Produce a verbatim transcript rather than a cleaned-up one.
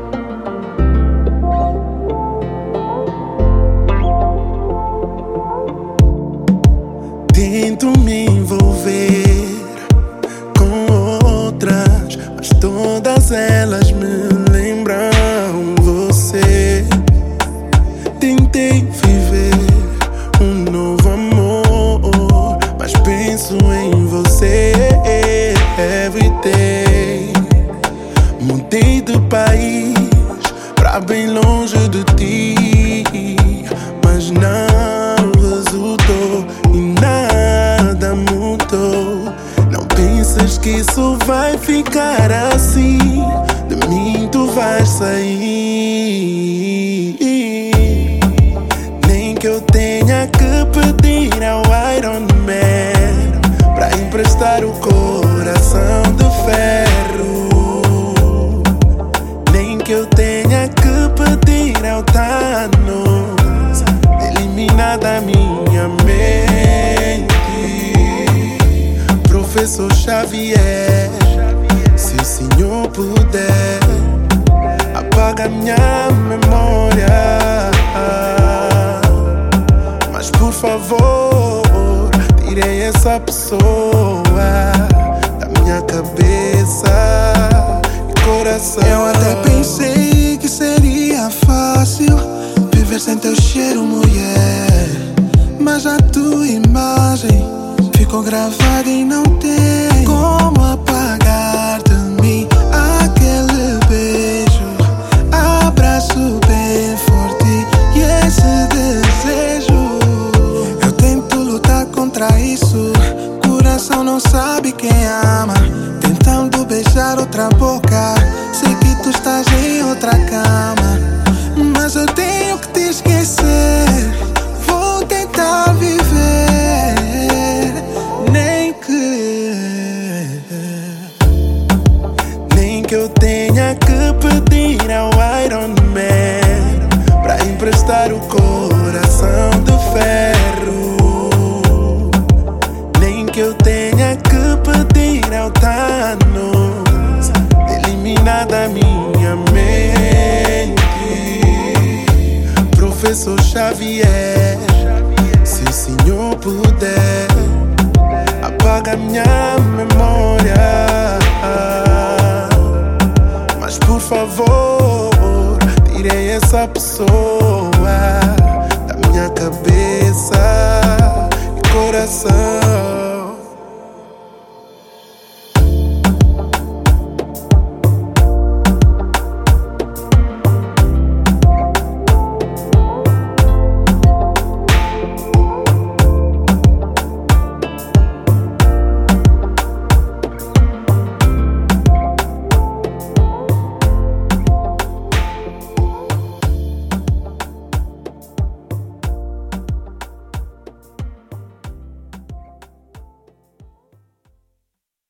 Tento me envolver com outras, mas todas elas me lembram você. Tentei viver um novo amor, mas penso em você everyday. Mudei de país pra bem longe de ti, mas não resultou e nada mudou. Não pensas que isso vai ficar assim? De mim tu vais sair. Nem que eu tenha que pedir ao Iron Man pra emprestar o coração de ferro. Nem que eu tenha que pedir ao Thanos eliminar da minha mente. Professor Xavier, se o senhor puder, apaga minha memória, mas por favor, tirei essa pessoa da minha cabeça e coração. Eu até pensei que seria fácil viver sem teu cheiro, mulher, mas a tua imagem ficou gravada e não tem como apagar de mim aquele beijo, abraço bem forte e esse desejo. Eu tento lutar contra isso, coração não sabe quem ama, tentando beijar outra boca, sei que tu estás em outra cama, mas eu tenho que te esquecer. Vou tentar viver, nem que Nem que eu tenha que pedir ao Iron Man pra emprestar o coração de ferro. Nem que eu tenha que pedir ao Thanos eliminar da minha mente. Professor Xavier, se o senhor puder, apaga minha memória, mas por favor, tirei essa pessoa da minha cabeça e coração.